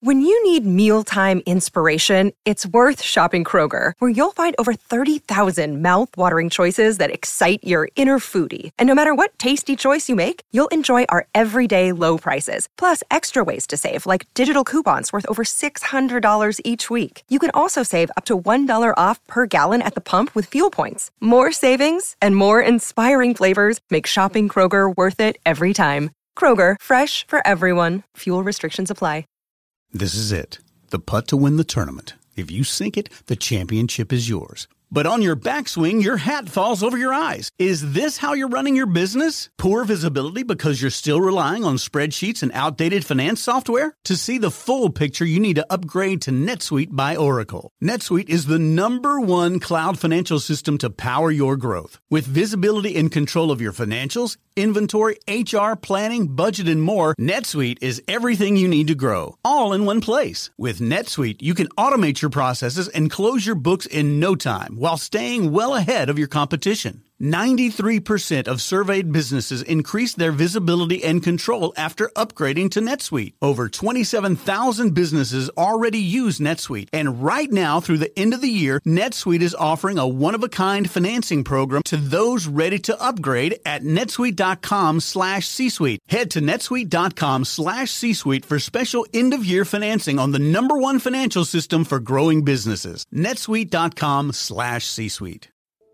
When you need mealtime inspiration, it's worth shopping Kroger, where you'll find over 30,000 mouth-watering choices that excite your inner foodie. And no matter what tasty choice you make, you'll enjoy our everyday low prices, plus extra ways to save, like digital coupons worth over $600 each week. You can also save up to $1 off per gallon at the pump with fuel points. More savings and more inspiring flavors make shopping Kroger worth it every time. Kroger, fresh for everyone. Fuel restrictions apply. This is it. The putt to win the tournament. If you sink it, the championship is yours. But on your backswing, your hat falls over your eyes. Is this how you're running your business? Poor visibility because you're still relying on spreadsheets and outdated finance software? To see the full picture, you need to upgrade to NetSuite by Oracle. NetSuite is the #1 cloud financial system to power your growth. With visibility and control of your financials, inventory, HR, planning, budget, and more, NetSuite is everything you need to grow, all in one place. With NetSuite, you can automate your processes and close your books in no time while staying well ahead of your competition. 93% of surveyed businesses increased their visibility and control after upgrading to NetSuite. Over 27,000 businesses already use NetSuite. And right now, through the end of the year, NetSuite is offering a one-of-a-kind financing program to those ready to upgrade at netsuite.com/C-Suite. Head to netsuite.com/C-Suite for special end-of-year financing on the #1 financial system for growing businesses. netsuite.com/C-Suite.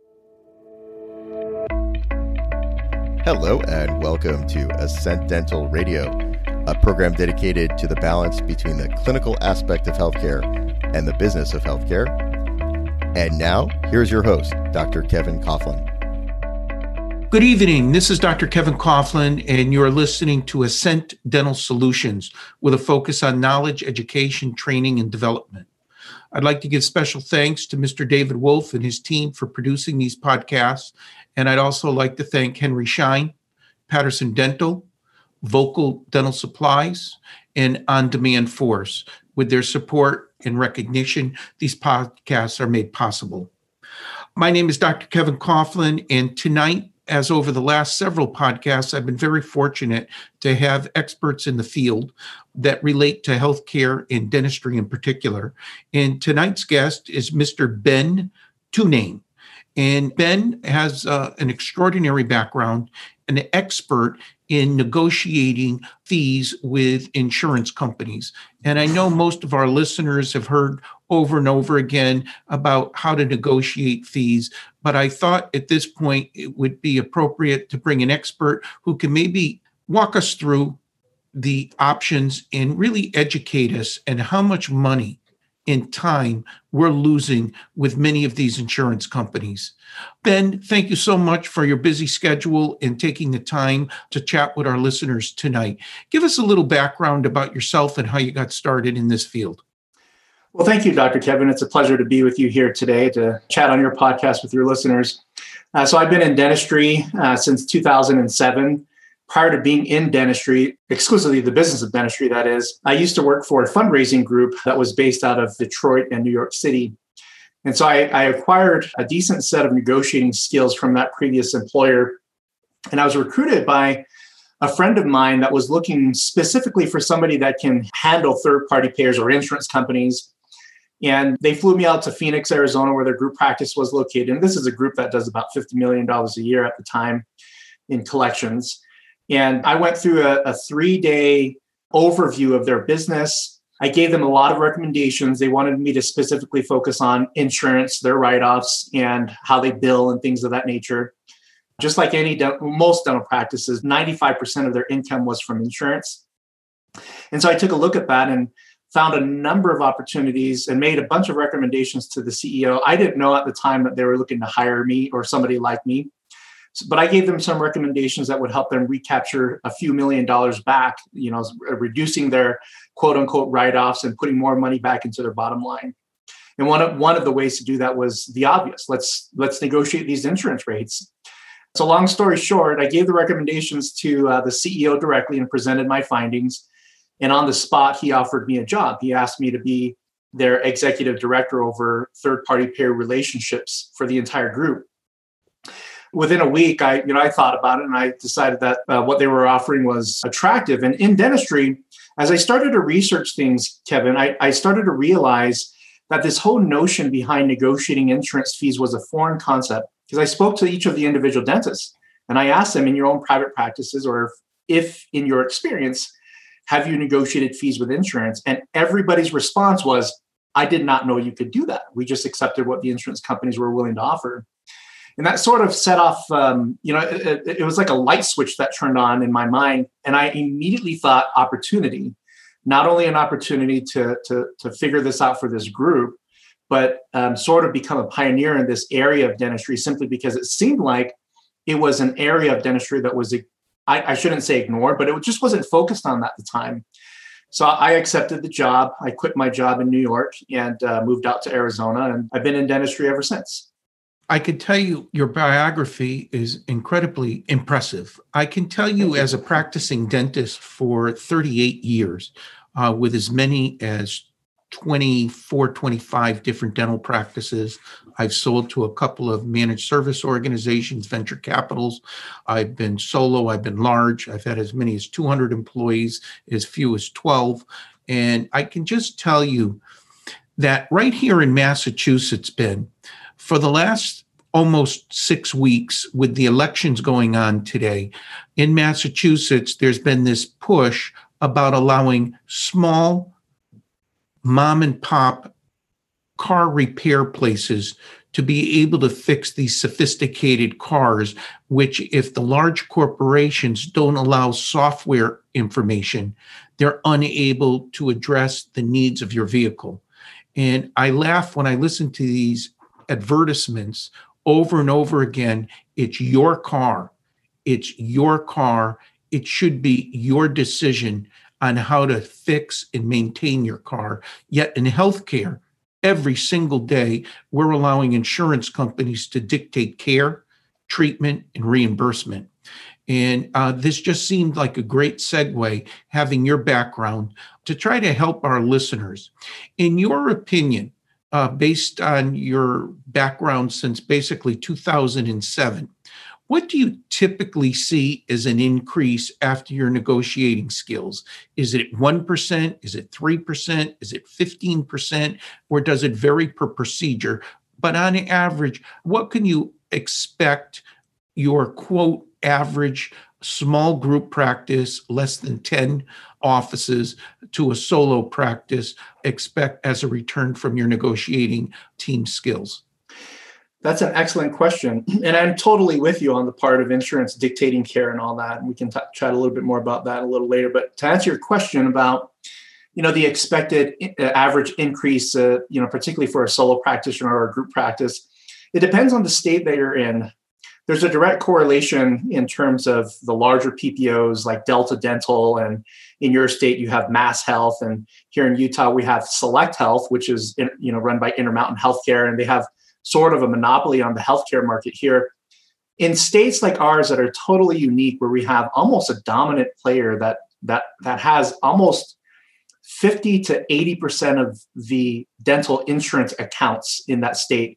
Hello and welcome to Ascent Dental Radio, a program dedicated to the balance between the clinical aspect of healthcare and the business of healthcare. And now, here's your host, Dr. Kevin Coughlin. Good evening. This is Dr. Kevin Coughlin, and you're listening to Ascent Dental Solutions with a focus on knowledge, education, training, and development. I'd like to give special thanks to Mr. David Wolf and his team for producing these podcasts. And I'd also like to thank Henry Schein, Patterson Dental, Vocal Dental Supplies, and On Demand Force. With their support and recognition, these podcasts are made possible. My name is Dr. Kevin Coughlin, and tonight, as over the last several podcasts, I've been very fortunate to have experts in the field that relate to healthcare and dentistry in particular. And tonight's guest is Mr. Ben Tunane. And Ben has an extraordinary background, an expert in negotiating fees with insurance companies. And I know most of our listeners have heard over and over again about how to negotiate fees, but I thought at this point it would be appropriate to bring an expert who can maybe walk us through the options and really educate us and how much money in time we're losing with many of these insurance companies. Ben, thank you so much for your busy schedule and taking the time to chat with our listeners tonight. Give us a little background about yourself and how you got started in this field. Well, thank you, Dr. Kevin. It's a pleasure to be with you here today to chat on your podcast with your listeners. So I've been in dentistry since 2007. Prior to being in dentistry, exclusively the business of dentistry, that is, I used to work for a fundraising group that was based out of Detroit and New York City. And so I acquired a decent set of negotiating skills from that previous employer. And I was recruited by a friend of mine that was looking specifically for somebody that can handle third-party payers or insurance companies. And they flew me out to Phoenix, Arizona, where their group practice was located. And this is a group that does about $50 million a year at the time in collections. And I went through a 3-day overview of their business. I gave them a lot of recommendations. They wanted me to specifically focus on insurance, their write-offs, and how they bill and things of that nature. Just like most dental practices, 95% of their income was from insurance. And so I took a look at that and found a number of opportunities and made a bunch of recommendations to the CEO. I didn't know at the time that they were looking to hire me or somebody like me. But I gave them some recommendations that would help them recapture a few $1 million back, reducing their quote unquote write-offs and putting more money back into their bottom line. And one of the ways to do that was the obvious. Let's negotiate these insurance rates. So long story short, I gave the recommendations to the CEO directly and presented my findings. And on the spot, he offered me a job. He asked me to be their executive director over third-party payer relationships for the entire group. Within a week, I thought about it and I decided that what they were offering was attractive. And in dentistry, As I started to research things, Kevin, I started to realize that this whole notion behind negotiating insurance fees was a foreign concept, because I spoke to each of the individual dentists and I asked them, in your own private practices, or if in your experience, have you negotiated fees with insurance? And everybody's response was, I did not know you could do that. We just accepted what the insurance companies were willing to offer. And that sort of set off, it was like a light switch that turned on in my mind. And I immediately thought opportunity, not only an opportunity to figure this out for this group, but sort of become a pioneer in this area of dentistry, simply because it seemed like it was an area of dentistry that was, I shouldn't say ignored, but it just wasn't focused on at the time. So I accepted the job. I quit my job in New York and moved out to Arizona, and I've been in dentistry ever since. I can tell you your biography is incredibly impressive. I can tell you, as a practicing dentist for 38 years, with as many as 24, 25 different dental practices. I've sold to a couple of managed service organizations, venture capitals. I've been solo, I've been large. I've had as many as 200 employees, as few as 12. And I can just tell you that right here in Massachusetts, Ben, for the last almost 6 weeks, with the elections going on today, in Massachusetts, there's been this push about allowing small mom and pop car repair places to be able to fix these sophisticated cars, which, if the large corporations don't allow software information, they're unable to address the needs of your vehicle. And I laugh when I listen to these advertisements over and over again. It's your car. It's your car. It should be your decision on how to fix and maintain your car. Yet in healthcare, every single day, we're allowing insurance companies to dictate care, treatment, and reimbursement. And this just seemed like a great segue, having your background, to try to help our listeners. In your opinion, based on your background since basically 2007, what do you typically see as an increase after your negotiating skills? Is it 1%? Is it 3%? Is it 15%? Or does it vary per procedure? But on average, what can you expect your, quote, average small group practice, less than 10 offices, to a solo practice expect as a return from your negotiating team skills? That's an excellent question. And I'm totally with you on the part of insurance dictating care and all that. And we can chat a little bit more about that a little later. But to answer your question about, the expected average increase, particularly for a solo practitioner or a group practice, it depends on the state that you're in. There's a direct correlation in terms of the larger PPOs like Delta Dental, and in your state you have Mass Health, and here in Utah we have Select Health, which is run by Intermountain Healthcare, and they have sort of a monopoly on the healthcare market here. In states like ours that are totally unique, where we have almost a dominant player that has almost 50 to 80% of the dental insurance accounts in that state,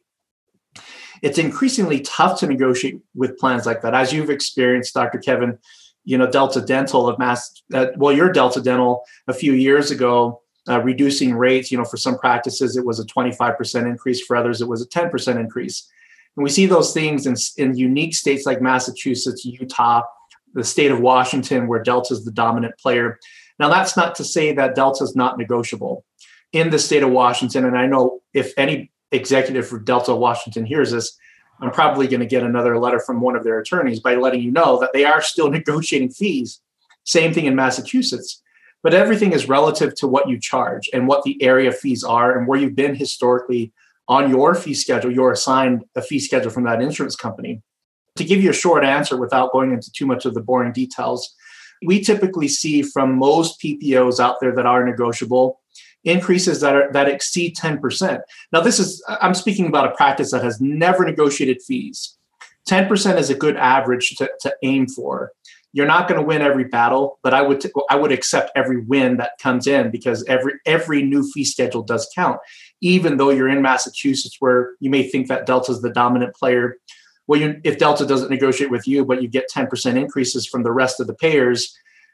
it's increasingly tough to negotiate with plans like that. As you've experienced, Dr. Kevin, Delta Dental of your Delta Dental a few years ago, reducing rates, for some practices, it was a 25% increase. For others, it was a 10% increase. And we see those things in unique states like Massachusetts, Utah, the state of Washington, where Delta is the dominant player. Now, that's not to say that Delta is not negotiable. In the state of Washington, and I know if any executive for Delta Washington hears this, I'm probably going to get another letter from one of their attorneys by letting you know that they are still negotiating fees. Same thing in Massachusetts. But everything is relative to what you charge and what the area fees are and where you've been historically on your fee schedule. You're assigned a fee schedule from that insurance company. To give you a short answer without going into too much of the boring details, we typically see from most PPOs out there that are negotiable increases that exceed 10%. Now, I'm speaking about a practice that has never negotiated fees. 10% is a good average to aim for. You're not going to win every battle, but I would accept every win that comes in, because every new fee schedule does count. Even though you're in Massachusetts, where you may think that Delta is the dominant player, well, if Delta doesn't negotiate with you, but you get 10% increases from the rest of the payers,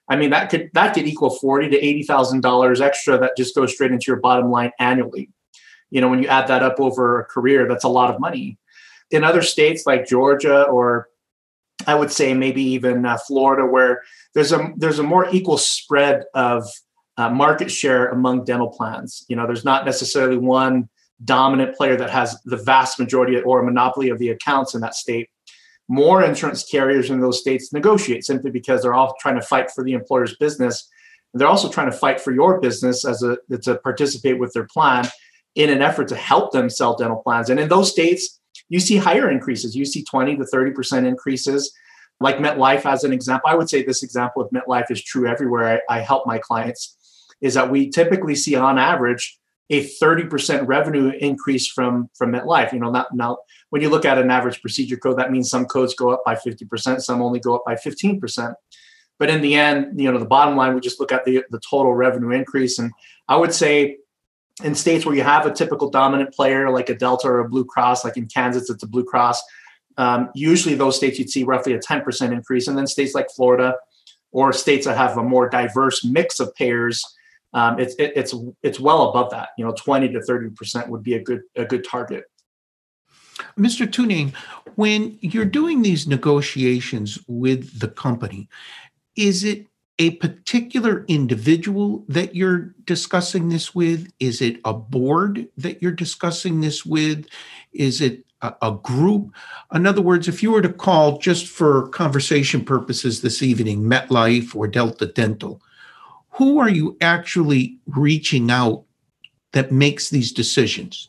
I mean, that could equal $40,000 to $80,000 extra that just goes straight into your bottom line annually. When you add that up over a career, that's a lot of money. In other states like Georgia, or I would say maybe even Florida, where there's a more equal spread of market share among dental plans. There's not necessarily one dominant player that has the vast majority or a monopoly of the accounts in that state. More insurance carriers in those states negotiate simply because they're all trying to fight for the employer's business. And they're also trying to fight for your business to participate with their plan in an effort to help them sell dental plans. And in those states, you see higher increases. You see 20 to 30% increases. Like MetLife as an example, I would say this example of MetLife is true everywhere I help my clients, is that we typically see on average a 30% revenue increase from MetLife. Now, when you look at an average procedure code, that means some codes go up by 50%, some only go up by 15%. But in the end, the bottom line, we just look at the total revenue increase. And I would say in states where you have a typical dominant player like a Delta or a Blue Cross, like in Kansas, it's a Blue Cross. Usually those states, you'd see roughly a 10% increase. And then states like Florida or states that have a more diverse mix of payers, it's well above that. 20 to 30% would be a good target. Mr. Tuning, when you're doing these negotiations with the company, is it a particular individual that you're discussing this with? Is it a board that you're discussing this with? Is it a group? In other words, if you were to call just for conversation purposes this evening, MetLife or Delta Dental, who are you actually reaching out that makes these decisions?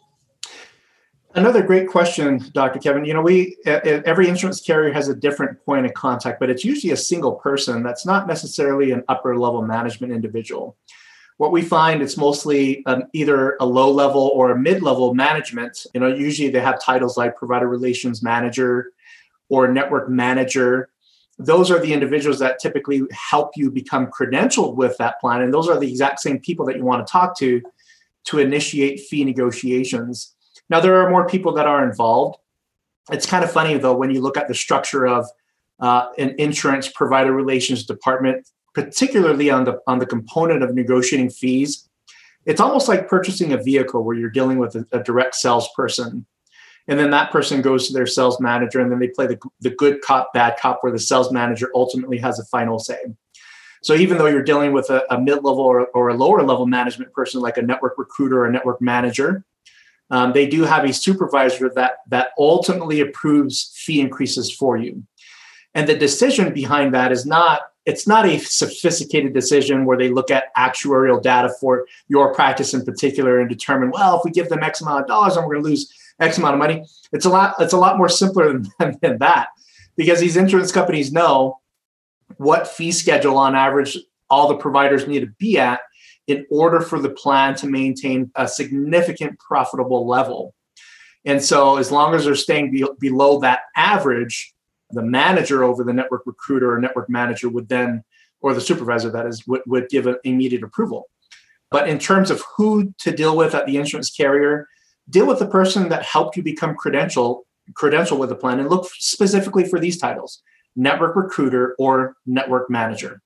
Another great question, Dr. Kevin. Every insurance carrier has a different point of contact, but it's usually a single person that's not necessarily an upper level management individual. What we find, it's mostly either a low level or a mid-level management. Usually they have titles like provider relations manager or network manager. Those are the individuals that typically help you become credentialed with that plan. And those are the exact same people that you want to talk to initiate fee negotiations. Now, there are more people that are involved. It's kind of funny, though, when you look at the structure of an insurance provider relations department, particularly on the component of negotiating fees. It's almost like purchasing a vehicle where you're dealing with a direct salesperson. And then that person goes to their sales manager, and then they play the good cop, bad cop, where the sales manager ultimately has a final say. So even though you're dealing with a mid-level or a lower-level management person like a network recruiter or a network manager, they do have a supervisor that ultimately approves fee increases for you. And the decision behind that is not a sophisticated decision where they look at actuarial data for your practice in particular and determine, well, if we give them X amount of dollars, then we're going to lose X amount of money. It's a lot more simpler than that, because these insurance companies know what fee schedule on average all the providers need to be at in order for the plan to maintain a significant profitable level. And so as long as they're staying below that average, the manager over the network recruiter or network manager would then, or the supervisor that is, would give an immediate approval. But in terms of who to deal with at the insurance carrier, deal with the person that helped you become credential with the plan, and look specifically for these titles: network recruiter or network manager.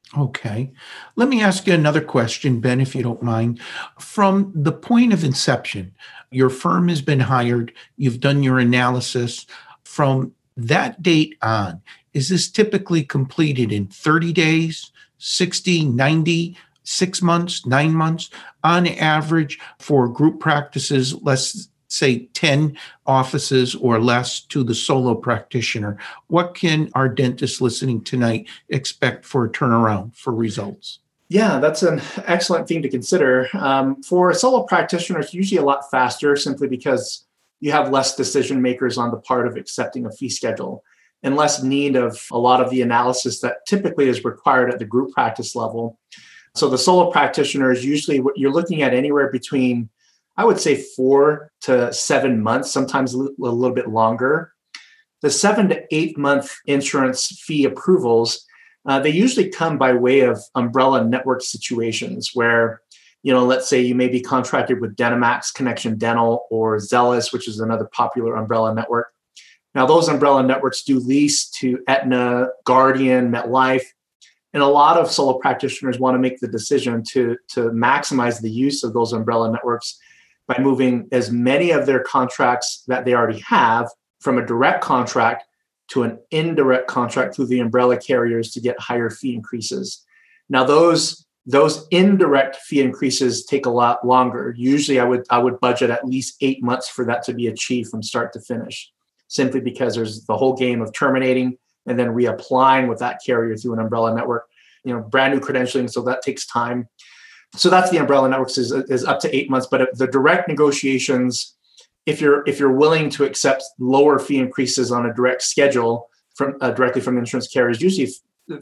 Okay. Let me ask you another question, Ben, if you don't mind. From the point of inception, your firm has been hired, you've done your analysis. From that date on, is this typically completed in 30 days, 60, 90, 6 months, 9 months? On average, for group practices, let's say 10 offices or less to the solo practitioner, what can our dentists listening tonight expect for a turnaround for results? Yeah, that's an excellent thing to consider. For a solo practitioner, it's usually a lot faster, simply because you have less decision makers on the part of accepting a fee schedule and less need of a lot of the analysis that typically is required at the group practice level. So the solo practitioner is usually what you're looking at anywhere between, I would say, 4 to 7 months, sometimes a little bit longer. The 7 to 8 month insurance fee approvals, they usually come by way of umbrella network situations where, let's say you may be contracted with Dentamax, Connection Dental, or Zealous, which is another popular umbrella network. Now, those umbrella networks do lease to Aetna, Guardian, MetLife. And a lot of solo practitioners want to make the decision to maximize the use of those umbrella networks by moving as many of their contracts that they already have from a direct contract to an indirect contract through the umbrella carriers to get higher fee increases. Now, those indirect fee increases take a lot longer. Usually I would budget at least 8 months for that to be achieved from start to finish, simply because there's the whole game of terminating and then reapplying with that carrier through an umbrella network, brand new credentialing. So that takes time. So that's the umbrella networks is up to 8 months. But the direct negotiations, if you're willing to accept lower fee increases on a direct schedule from directly from insurance carriers, usually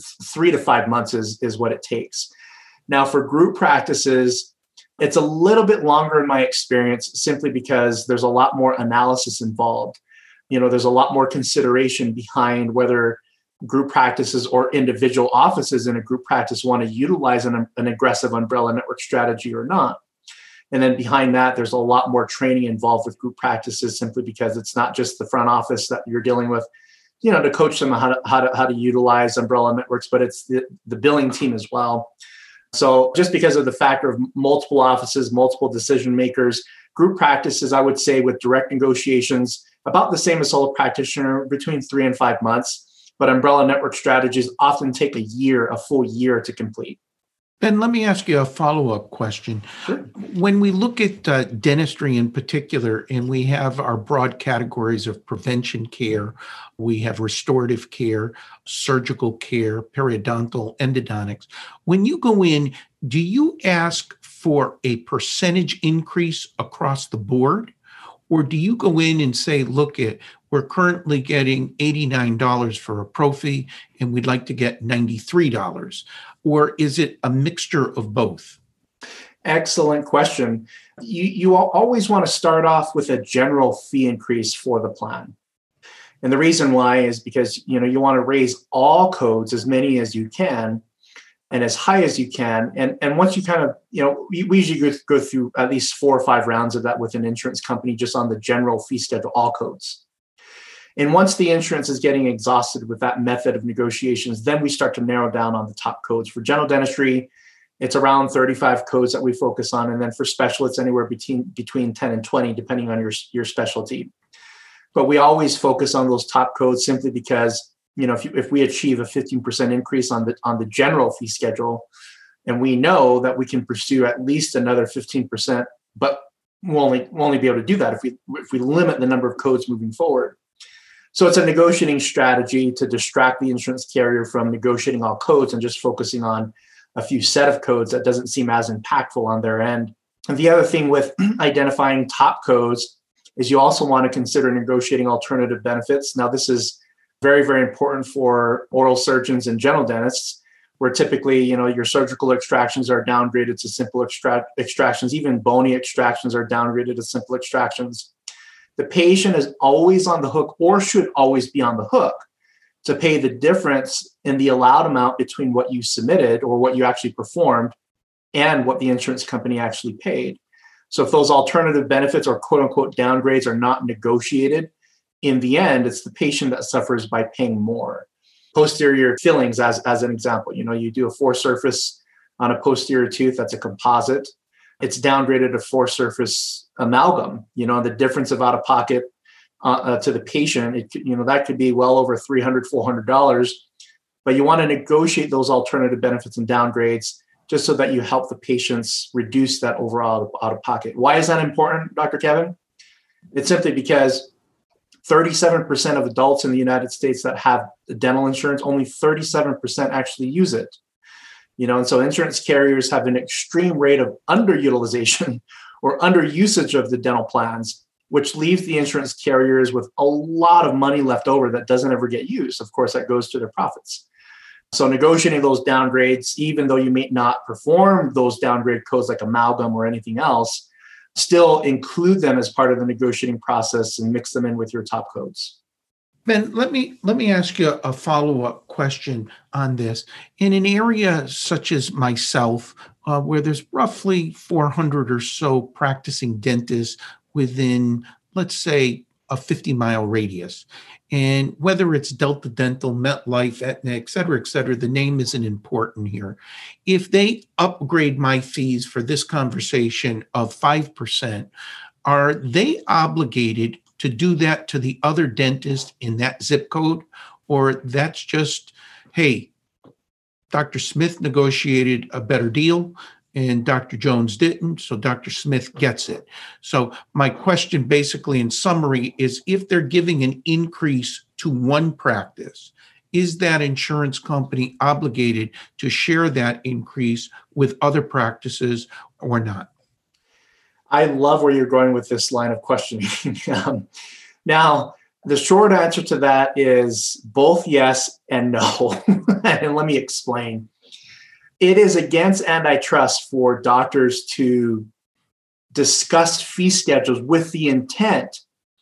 3 to 5 months is what it takes. Now, for group practices, it's a little bit longer in my experience, simply because there's a lot more analysis involved. There's a lot more consideration behind whether group practices or individual offices in a group practice want to utilize an aggressive umbrella network strategy or not. And then behind that, there's a lot more training involved with group practices, simply because it's not just the front office that you're dealing with, to coach them how to utilize umbrella networks, but it's the billing team as well. So just because of the factor of multiple offices, multiple decision makers, group practices, I would say with direct negotiations, about the same as solo practitioner, between 3 and 5 months. But umbrella network strategies often take a full year to complete. Ben, let me ask you a follow-up question. Sure. When we look at dentistry in particular, and we have our broad categories of prevention care, we have restorative care, surgical care, periodontal, endodontics. When you go in, do you ask for a percentage increase across the board? Or do you go in and say, look, we're currently getting $89 for a prophy, and we'd like to get $93? Or is it a mixture of both? Excellent question. You always want to start off with a general fee increase for the plan. And the reason why is because you want to raise all codes, as many as you can, and as high as you can. And once you kind of, we usually go through at least 4 or 5 rounds of that with an insurance company, just on the general fee schedule, all codes. And once the insurance is getting exhausted with that method of negotiations, then we start to narrow down on the top codes. For general dentistry, it's around 35 codes that we focus on. And then for specialists, anywhere between 10 and 20, depending on your specialty. But we always focus on those top codes simply because, if we achieve a 15% increase on the general fee schedule, and we know that we can pursue at least another 15%, but we'll only be able to do that if we limit the number of codes moving forward. So it's a negotiating strategy to distract the insurance carrier from negotiating all codes and just focusing on a few set of codes that doesn't seem as impactful on their end. And the other thing with identifying top codes is you also want to consider negotiating alternative benefits. Now, this is very, very important for oral surgeons and general dentists, where typically, your surgical extractions are downgraded to simple extractions. Even bony extractions are downgraded to simple extractions. The patient is always on the hook, or should always be on the hook, to pay the difference in the allowed amount between what you submitted or what you actually performed and what the insurance company actually paid. So if those alternative benefits or quote unquote downgrades are not negotiated, in the end, it's the patient that suffers by paying more. Posterior fillings, as an example, you do a 4-surface on a posterior tooth, that's a composite. It's downgraded to 4-surface amalgam. The difference of out of pocket to the patient, that could be well over $300, $400. But you want to negotiate those alternative benefits and downgrades just so that you help the patients reduce that overall out of pocket. Why is that important, Dr. Kevin? It's simply because 37% of adults in the United States that have dental insurance, only 37% actually use it. And so insurance carriers have an extreme rate of underutilization or underusage of the dental plans, which leaves the insurance carriers with a lot of money left over that doesn't ever get used. Of course, that goes to their profits. So negotiating those downgrades, even though you may not perform those downgrade codes like amalgam or anything else, still include them as part of the negotiating process and mix them in with your top codes. Ben, let me ask you a follow-up question on this. In an area such as myself, where there's roughly 400 or so practicing dentists within, let's say, a 50-mile radius. And whether it's Delta Dental, MetLife, Aetna, et cetera, the name isn't important here. If they upgrade my fees for this conversation of 5%, are they obligated to do that to the other dentist in that zip code? Or that's just, hey, Dr. Smith negotiated a better deal and Dr. Jones didn't, so Dr. Smith gets it. So my question basically in summary is, if they're giving an increase to one practice, is that insurance company obligated to share that increase with other practices or not? I love where you're going with this line of questioning. Now, the short answer to that is both yes and no. And let me explain. It is against antitrust for doctors to discuss fee schedules with the intent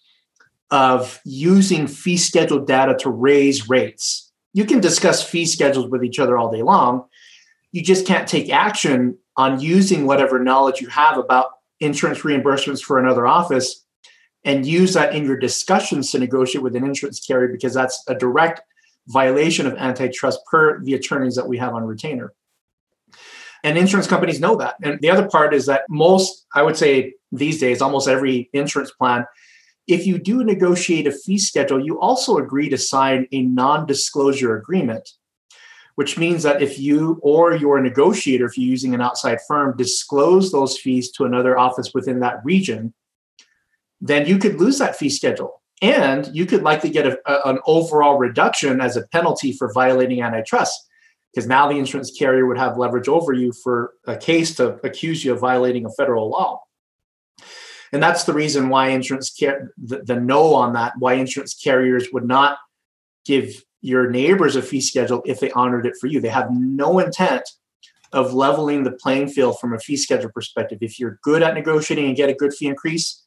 of using fee schedule data to raise rates. You can discuss fee schedules with each other all day long. You just can't take action on using whatever knowledge you have about insurance reimbursements for another office and use that in your discussions to negotiate with an insurance carrier, because that's a direct violation of antitrust per the attorneys that we have on retainer. And insurance companies know that. And the other part is that I would say these days, almost every insurance plan, if you do negotiate a fee schedule, you also agree to sign a non-disclosure agreement, which means that if you or your negotiator, if you're using an outside firm, disclose those fees to another office within that region, then you could lose that fee schedule. And you could likely get an overall reduction as a penalty for violating antitrust, because now the insurance carrier would have leverage over you for a case to accuse you of violating a federal law. And that's the reason why the no on that, why insurance carriers would not give your neighbors a fee schedule if they honored it for you. They have no intent of leveling the playing field from a fee schedule perspective. If you're good at negotiating and get a good fee increase,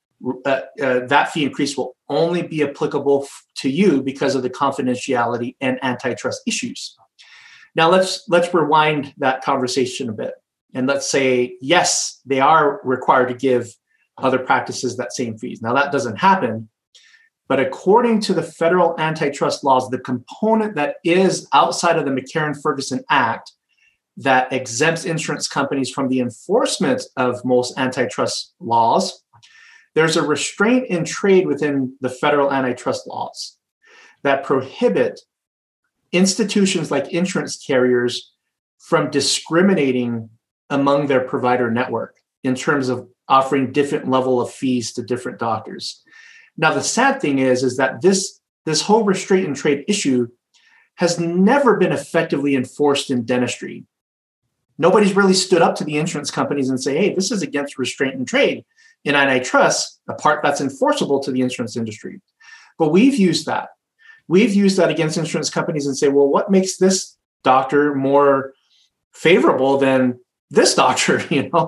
that fee increase will only be applicable to you because of the confidentiality and antitrust issues. Now let's rewind that conversation a bit, and let's say, yes, they are required to give other practices that same fees. Now that doesn't happen, but according to the federal antitrust laws, the component that is outside of the McCarran-Ferguson Act that exempts insurance companies from the enforcement of most antitrust laws, there's a restraint in trade within the federal antitrust laws that prohibit institutions like insurance carriers from discriminating among their provider network in terms of offering different level of fees to different doctors. Now, the sad thing is that this whole restraint in trade issue has never been effectively enforced in dentistry. Nobody's really stood up to the insurance companies and say, hey, this is against restraint in trade in antitrust, a part that's enforceable to the insurance industry. But we've used that. We've used that against insurance companies and say, well, what makes this doctor more favorable than this doctor,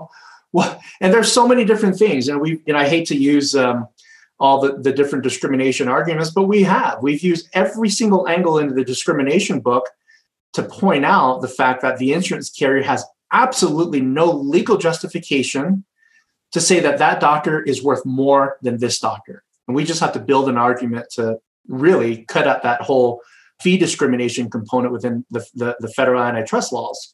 Well, and there's so many different things. And I hate to use all the different discrimination arguments, but we've used every single angle into the discrimination book to point out the fact that the insurance carrier has absolutely no legal justification to say that doctor is worth more than this doctor. And we just have to build an argument to really cut out that whole fee discrimination component within the federal antitrust laws.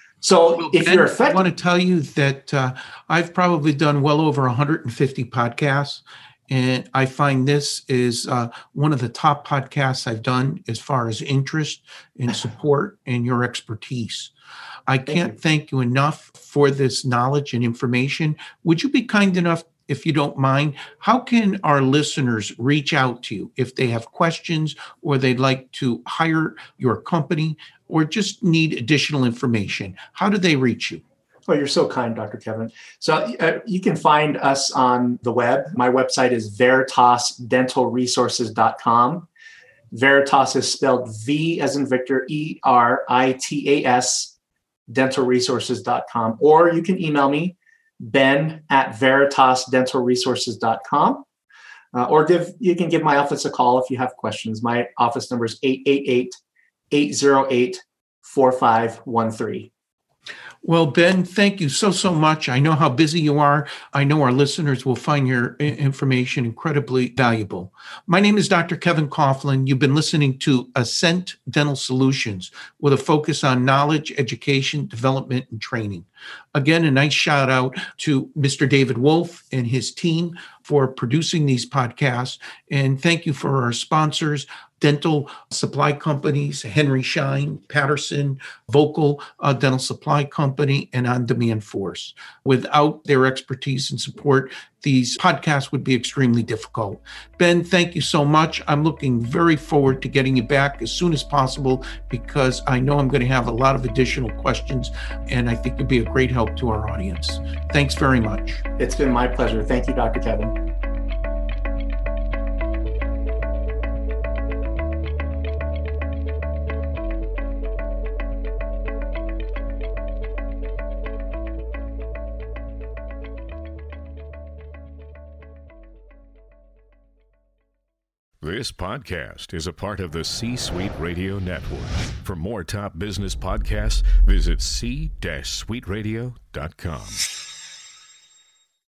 So if you're affected, I want to tell you that I've probably done well over 150 podcasts, and I find this is one of the top podcasts I've done as far as interest and support and your expertise. I can't thank you enough for this knowledge and information. Would you be kind enough, if you don't mind, how can our listeners reach out to you if they have questions or they'd like to hire your company or just need additional information? How do they reach you? Oh, you're so kind, Dr. Kevin. So you can find us on the web. My website is veritasdentalresources.com. Veritas is spelled V as in Victor, ERITAS, dentalresources.com. Or you can email me, ben@veritasdentalresources.com. Or you can give my office a call if you have questions. My office number is 888-808-4513. Well, Ben, thank you so much. I know how busy you are. I know our listeners will find your information incredibly valuable. My name is Dr. Kevin Coughlin. You've been listening to Ascent Dental Solutions with a focus on knowledge, education, development, and training. Again, a nice shout out to Mr. David Wolf and his team for producing these podcasts. And thank you for our sponsors, dental supply companies, Henry Schein, Patterson, Vocal Dental Supply Company, and On Demand Force. Without their expertise and support, these podcasts would be extremely difficult. Ben, thank you so much. I'm looking very forward to getting you back as soon as possible because I know I'm going to have a lot of additional questions, and I think you'd be a great help to our audience. Thanks very much. It's been my pleasure. Thank you, Dr. Kevin. This podcast is a part of the C-Suite Radio Network. For more top business podcasts, visit c-suiteradio.com.